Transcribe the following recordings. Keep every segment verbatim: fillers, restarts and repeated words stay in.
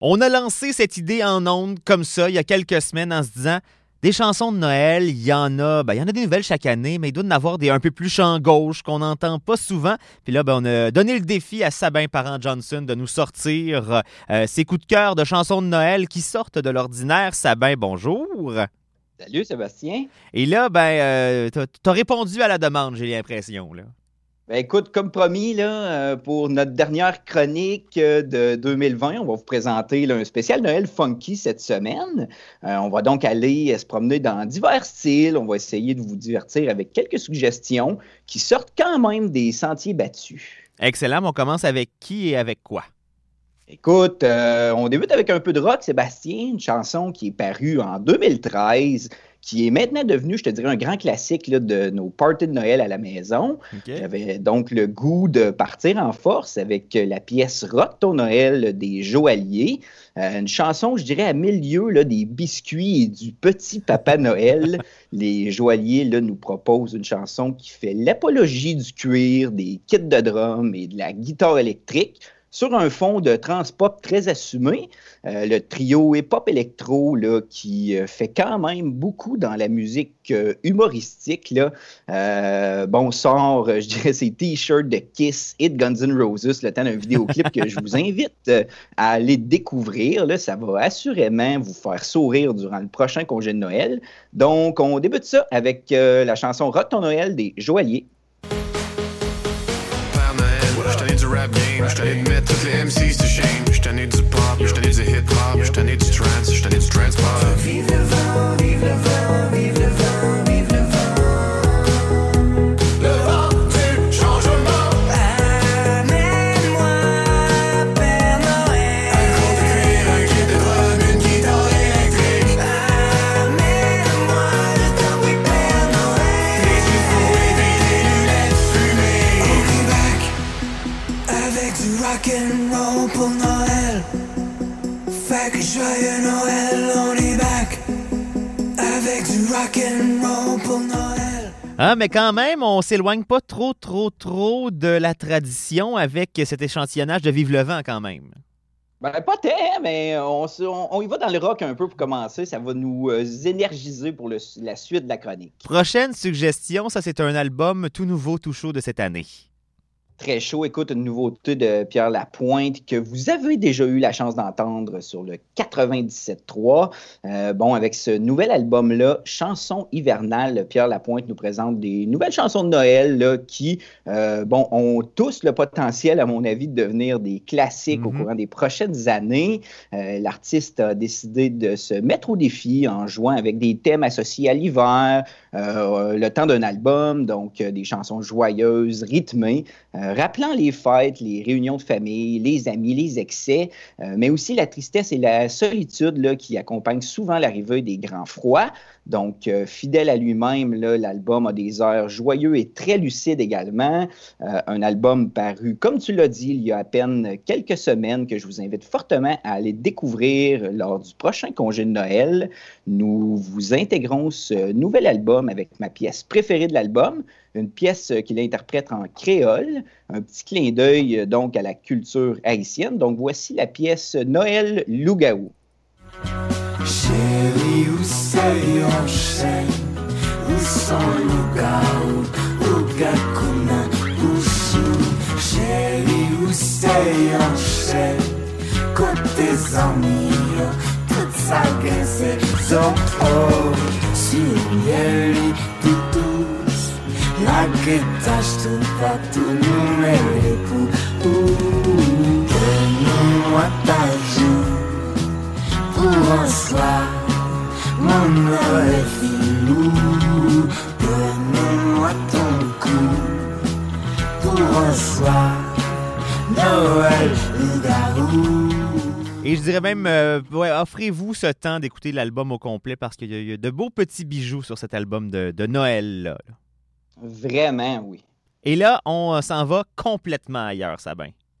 On a lancé cette idée en ondes comme ça il y a quelques semaines en se disant des chansons de Noël, il y en a, ben, il y en a des nouvelles chaque année, mais il doit y en avoir des un peu plus chant gauche qu'on n'entend pas souvent. Puis là, ben, on a donné le défi à Sabin Parent-Johnson de nous sortir euh, ses coups de cœur de chansons de Noël qui sortent de l'ordinaire. Sabin, bonjour. Salut Sébastien. Et là, ben, euh, t'as, t'as répondu à la demande, j'ai l'impression, là. Ben écoute, comme promis, là, pour notre dernière chronique de deux mille vingt, on va vous présenter là, un spécial Noël funky cette semaine. Euh, on va donc aller se promener dans divers styles. On va essayer de vous divertir avec quelques suggestions qui sortent quand même des sentiers battus. Excellent. On commence avec qui et avec quoi? Écoute, euh, on débute avec un peu de rock, Sébastien, une chanson qui est parue en deux mille treize, qui est maintenant devenue, je te dirais, un grand classique là, de nos parties de Noël à la maison. Okay. J'avais donc le goût de partir en force avec la pièce Rock ton Noël des Joailliers. Euh, une chanson, je dirais, à milieu là, des biscuits et du petit Papa Noël. Les Joailliers là, nous proposent une chanson qui fait l'apologie du cuir, des kits de drum et de la guitare électrique. Sur un fond de trans-pop très assumé, euh, le trio hip-hop électro là, qui euh, fait quand même beaucoup dans la musique euh, humoristique. Là. Euh, bon, sort, je dirais, ces t-shirts de Kiss et de Guns N' Roses, le temps d'un vidéoclip que je vous invite euh, à aller découvrir. Là. Ça va assurément vous faire sourire durant le prochain congé de Noël. Donc, on débute ça avec euh, la chanson Rock ton Noël des Joailliers. J'suis tanné de mettre toutes les M Cs to shame. J'suis tanné du pop, j'suis tanné du hip-hop, j'suis tanné du trance, j'suis tanné du trance-pop. Vive le vent, vive le vent, vive le vent, vive le vent. Le vent du changement. Amène-moi, Père Noël. Un gros de cuir, un kit de drum, une guitare électrique. Amène-moi, je t'en prie, Père Noël. Des yeux foués, des lunettes fumées. I'll be back. Avec du rock'n'roll pour Noël. Fait que joyeux Noël, on est back. Avec du rock'n'roll pour Noël. Ah, mais quand même, on s'éloigne pas trop, trop, trop de la tradition avec cet échantillonnage de Vive le vent quand même. Ben, pas tant, mais on, on, on y va dans le rock un peu pour commencer. Ça va nous euh, énergiser pour le, la suite de la chronique. Prochaine suggestion, ça c'est un album tout nouveau, tout chaud de cette année. Très chaud. Écoute, une nouveauté de Pierre Lapointe que vous avez déjà eu la chance d'entendre sur le quatre-vingt-dix-sept trois. Euh, bon, avec ce nouvel album-là, Chansons hivernales, Pierre Lapointe nous présente des nouvelles chansons de Noël là, qui, euh, bon, ont tous le potentiel, à mon avis, de devenir des classiques mm-hmm. au courant des prochaines années. Euh, l'artiste a décidé de se mettre au défi en jouant avec des thèmes associés à l'hiver, euh, le temps d'un album, donc euh, des chansons joyeuses, rythmées, euh, rappelant les fêtes, les réunions de famille, les amis, les excès, euh, mais aussi la tristesse et la solitude là, qui accompagnent souvent l'arrivée des grands froids. Donc, euh, fidèle à lui-même, là, l'album a des airs joyeux et très lucides également. Euh, un album paru, comme tu l'as dit, il y a à peine quelques semaines que je vous invite fortement à aller découvrir lors du prochain congé de Noël. Nous vous intégrons ce nouvel album avec ma pièce préférée de l'album, une pièce qu'il interprète en créole, un petit clin d'œil donc à la culture haïtienne. Donc, voici la pièce Noël Lougaou. Chérie, où c'est yon chè? Où son lougaou? Où gakouna bouchou? Chérie, où c'est yon chè? Côté zami yo, tout ça gen se zonko. Sur yeli tout douce, la guetache tout partout nous mêle pour. Donne-moi ta joue. Pour un soir, mon Noël filou, donne-moi ton cou. Pour un soir, Noël loup-garou. Et je dirais même, euh, ouais, offrez-vous ce temps d'écouter l'album au complet parce qu'il y a, il y a de beaux petits bijoux sur cet album de, de Noël. Là. Vraiment, oui. Et là, on s'en va complètement ailleurs, Sabin.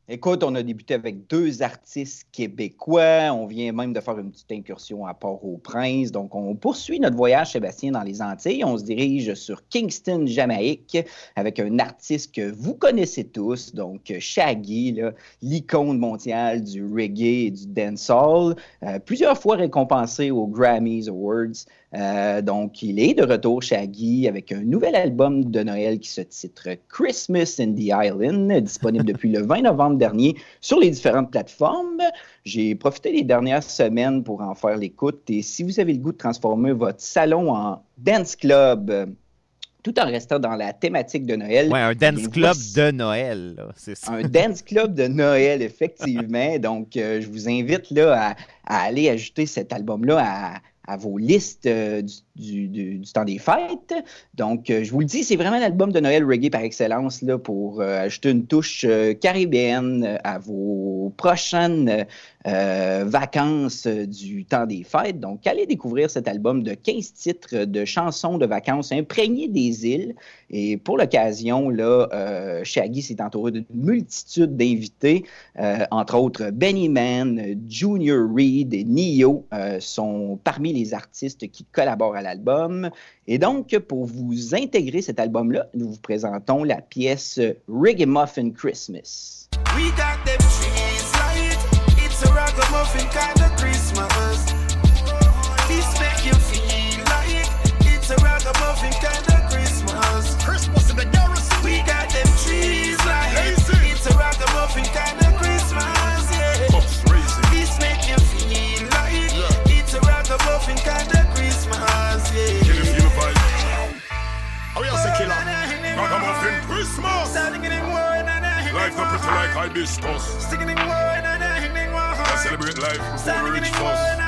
Écoute, on a débuté avec deux artistes québécois. On vient même de faire une petite incursion à Port-au-Prince. Donc, on poursuit notre voyage, Sébastien, dans les Antilles. On se dirige sur Kingston, Jamaïque, avec un artiste que vous connaissez tous, donc Shaggy, là, l'icône mondiale du reggae et du dancehall, euh, plusieurs fois récompensé aux Grammys Awards. Euh, donc, il est de retour, Shaggy, avec un nouvel album de Noël qui se titre Christmas in the Island, disponible depuis le vingt novembre dernier sur les différentes plateformes. J'ai profité des dernières semaines pour en faire l'écoute et si vous avez le goût de transformer votre salon en dance club, euh, tout en restant dans la thématique de Noël. Oui, un dance bien, club voici... de Noël, là, c'est ça. Un dance club de Noël, effectivement. Donc, euh, je vous invite là, à, à aller ajouter cet album-là à, à vos listes euh, du, du, du, du temps des fêtes. Donc, euh, je vous le dis, c'est vraiment l'album de Noël reggae par excellence là, pour euh, ajouter une touche euh, caribéenne à vos prochaines euh, vacances euh, du temps des fêtes. Donc, allez découvrir cet album de quinze titres de chansons de vacances imprégnées des îles. Et pour l'occasion, là, euh, Shaggy s'est entouré d'une multitude d'invités, euh, entre autres Benny Man, Junior Reid et Neo euh, sont parmi les artistes qui collaborent à l'album. Et donc, pour vous intégrer cet album-là, nous vous présentons la pièce Reggae Muffin Christmas. We got them trees light. It's a ragamuffin kind of Christmas. This make you feel like it's a ragamuffin kind of Christmas. Christmas in the garrison. We got them trees light. Lazy. It's a ragamuffin kind of Christmas. Yeah. Pops raising. This make you feel like yeah. It's a ragamuffin kind of Christmas. Yeah. Can you feel the vibe? Oh, we are say killer. Ragamuffin Christmas. Life not pretty like hibiscus. Sticking in one and a hanging one. I celebrate life before we reach first.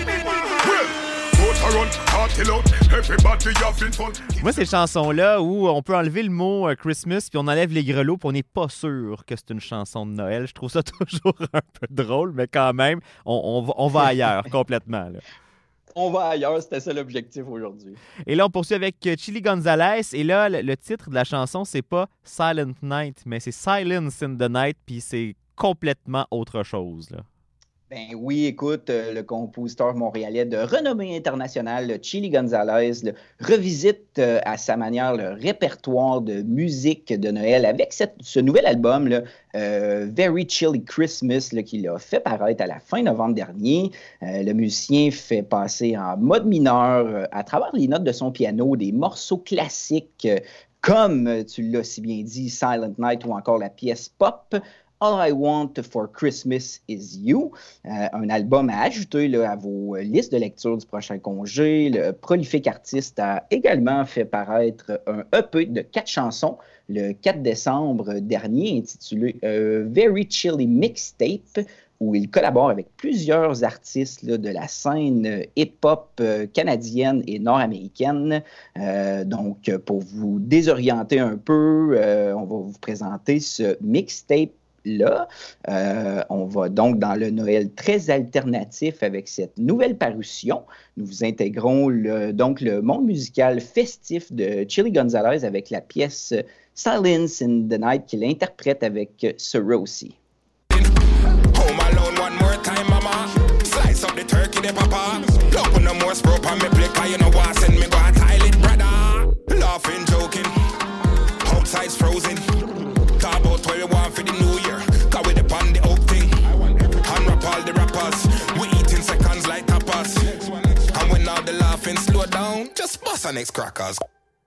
Moi, ces chansons-là où on peut enlever le mot euh, Christmas puis on enlève les grelots puis on n'est pas sûr que c'est une chanson de Noël. Je trouve ça toujours un peu drôle, mais quand même, on, on, va, on va ailleurs complètement. Là. On va ailleurs, c'était ça l'objectif aujourd'hui. Et là, on poursuit avec Chilly Gonzalez. Et là, le, le titre de la chanson, c'est pas Silent Night, mais c'est Silence in the Night, puis c'est complètement autre chose, là. Ben oui, écoute, euh, le compositeur montréalais de renommée internationale, Chilly Gonzalez, là, revisite euh, à sa manière le répertoire de musique de Noël avec cette, ce nouvel album, là, euh, Very Chilly Christmas, là, qu'il a fait paraître à la fin novembre dernier. Euh, le musicien fait passer en mode mineur, euh, à travers les notes de son piano, des morceaux classiques euh, comme, tu l'as si bien dit, Silent Night ou encore la pièce pop, All I Want for Christmas is You, euh, un album à ajouter là, à vos listes de lecture du prochain congé. Le prolifique artiste a également fait paraître un E P de quatre chansons le quatre décembre dernier intitulé euh, Very Chilly Mixtape, où il collabore avec plusieurs artistes là, de la scène hip-hop euh, canadienne et nord-américaine. Euh, donc, pour vous désorienter un peu, euh, on va vous présenter ce mixtape là. Euh, on va donc dans le Noël très alternatif avec cette nouvelle parution. Nous vous intégrons le, donc le monde musical festif de Chilly Gonzalez avec la pièce Silence in the Night qu'il interprète avec Serosi. Home alone one more time, mama. Slice up the turkey, the papa. Don't no more spro on me plate, cause you know what, send me go a toilet, brother. Laughing, joking. Outside's frozen. Talk about what we want for the new year. Cause we depend the oak thing. Unwrap all the rappers. We eat in seconds like tapas. And when all the laughing slow down, just bust our next crackers.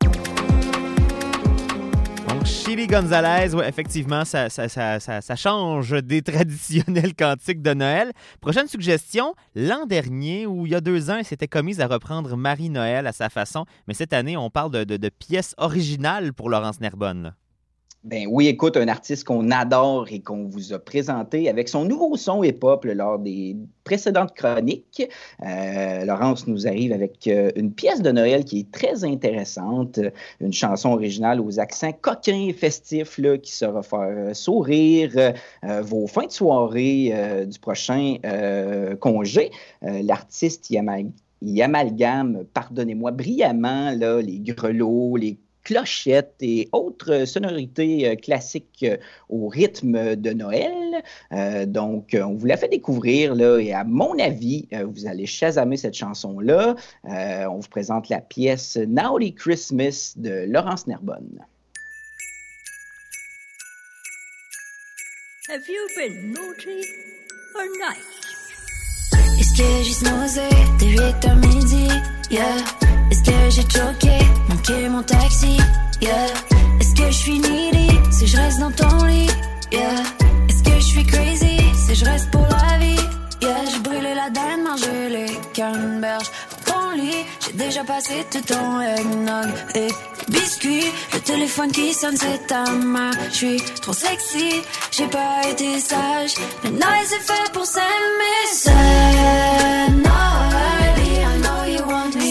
Donc, Chilly Gonzalez, ouais, effectivement, ça, ça, ça, ça, ça change des traditionnels cantiques de Noël. Prochaine suggestion, l'an dernier, ou il y a deux ans, elle s'était commise à reprendre Marie-Noël à sa façon, mais cette année, on parle de, de, de pièces originales pour Laurence Nerbonne. Ben oui, écoute, un artiste qu'on adore et qu'on vous a présenté avec son nouveau son hip-hop là, lors des précédentes chroniques. Euh, Laurence nous arrive avec euh, une pièce de Noël qui est très intéressante, une chanson originale aux accents coquins et festifs là, qui saura faire sourire euh, vos fins de soirée euh, du prochain euh, congé. Euh, l'artiste y, amal- y amalgame, pardonnez-moi, brillamment là, les grelots, les clochettes et autres sonorités classiques au rythme de Noël. Euh, donc, on vous l'a fait découvrir, là, et à mon avis, vous allez chasamer cette chanson-là. Euh, on vous présente la pièce Naughty Christmas de Laurence Nerbonne. Have you been naughty or nice? Est-ce que j'ai snosé de huit heures midi? Yeah. Est-ce que j'ai choqué, manqué mon taxi? Yeah. Est-ce que je suis needy si je reste dans ton lit? Yeah. Est-ce que je suis crazy si je reste pour la vie? Yeah. J'ai brûlé la dinde, mangé les canneberges dans ton lit. J'ai déjà passé tout ton eggnog et biscuits. Le téléphone qui sonne, c'est ta main. J'suis trop sexy, j'ai pas été sage. Mais Noël c'est fait pour s'aimer. C'est Noël, I know you want me.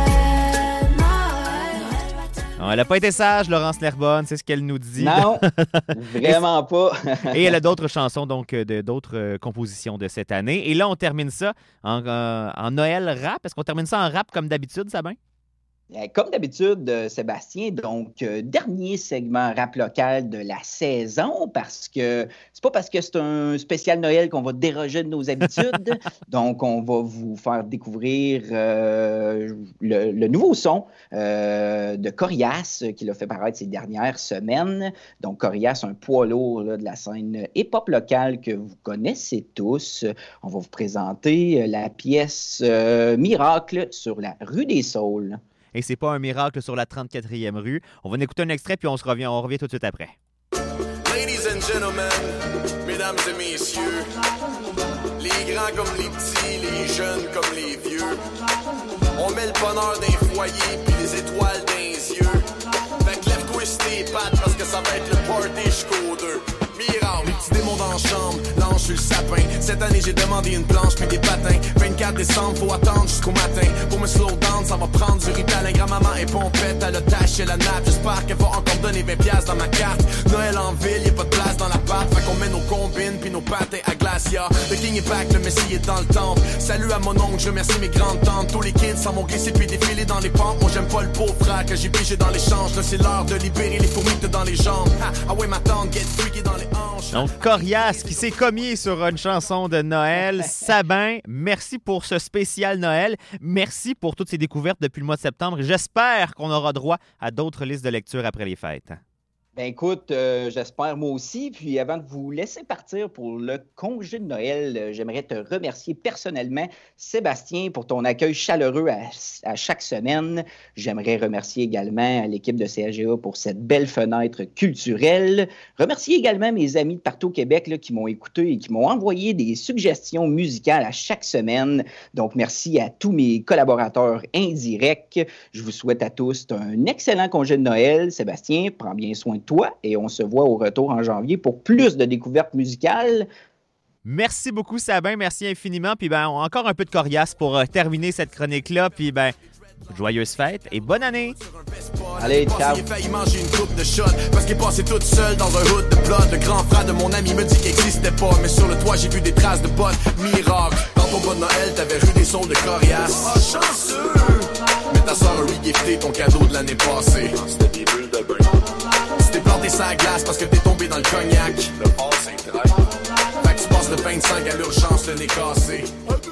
Non, elle n'a pas été sage, Laurence Nerbonne, c'est ce qu'elle nous dit. Non, vraiment pas. Et elle a d'autres chansons, donc de, d'autres euh, compositions de cette année. Et là, on termine ça en, euh, en Noël rap. Est-ce qu'on termine ça en rap comme d'habitude, Sabin? Comme d'habitude, Sébastien, donc, euh, dernier segment rap local de la saison, parce que c'est pas parce que c'est un spécial Noël qu'on va déroger de nos habitudes. Donc, on va vous faire découvrir euh, le, le nouveau son euh, de Corias, qu'il a fait paraître ces dernières semaines. Donc, Corias, un poids lourd là, de la scène hip-hop locale que vous connaissez tous. On va vous présenter la pièce euh, Miracle sur la rue des Saules. Et c'est pas un miracle sur la trente-quatrième rue. On va en écouter un extrait, puis on se revient, on revient tout de suite après. Ladies and gentlemen, mesdames et messieurs, les grands comme les petits, les jeunes comme les vieux, on met le bonheur dans les foyers puis les étoiles dans les yeux. Fait que lève-toi tes pattes parce que ça va être le party jusqu'au deux. Miracle. Les petits démons dans la chambre, l'ange sur le sapin. Cette année j'ai demandé une planche puis des patins. vingt-quatre décembre, faut attendre jusqu'au matin. Pour me slow down, ça va prendre du Ritalin. Grand-maman est pompette, elle a taché la nappe. J'espère qu'elle va encore me donner vingt piastres dans ma carte. Noël en ville, y'a pas de place dans l'appart. Fait qu'on met nos combines puis nos patins à glace, yeah. Le king est back, le messie est dans le temple. Salut à mon oncle, je remercie mes grandes tantes. Tous les kids s'en vont glisser puis défiler dans les pentes. Moi j'aime pas le pauvre frère que j'ai pigé dans l'échange. Là c'est l'heure de libérer les fourmis que t'as dans les jambes. Ha, ah ouais ma tante, get freaky dans les hanches. Donc, Corias qui s'est commis sur une chanson de Noël. Sabin, merci pour ce spécial Noël. Merci pour toutes ces découvertes depuis le mois de septembre. J'espère qu'on aura droit à d'autres listes de lecture après les fêtes. Ben écoute, euh, j'espère moi aussi. Puis avant de vous laisser partir pour le congé de Noël, euh, j'aimerais te remercier personnellement, Sébastien, pour ton accueil chaleureux à, à chaque semaine. J'aimerais remercier également l'équipe de C A G A pour cette belle fenêtre culturelle. Remercier également mes amis de partout au Québec là, qui m'ont écouté et qui m'ont envoyé des suggestions musicales à chaque semaine. Donc merci à tous mes collaborateurs indirects. Je vous souhaite à tous un excellent congé de Noël. Sébastien, prends bien soin de toi et on se voit au retour en janvier pour plus de découvertes musicales. Merci beaucoup, Sabin. Merci infiniment. Puis ben, encore un peu de Corias pour euh, terminer cette chronique-là. Puis ben, joyeuses fêtes et bonne année! Allez, ciao! Il a failli manger une coupe de shot parce qu'il est passé toute seule dans un hood de blood. Le grand frère de mon ami me dit qu'il n'existait pas, mais sur le toit j'ai vu des traces de bottes. Miracle! Dans ton bon Noël, t'avais rue des Saules de Corias. Oh, chanceux! Mais ta soeur a regifté ton cadeau de l'année passée. C'était des bulles de bain. T'es planté sa glace parce que t'es tombé dans le cognac. Le passé traîne. Fait que tu passes le vingt-cinq à l'urgence, le nez cassé.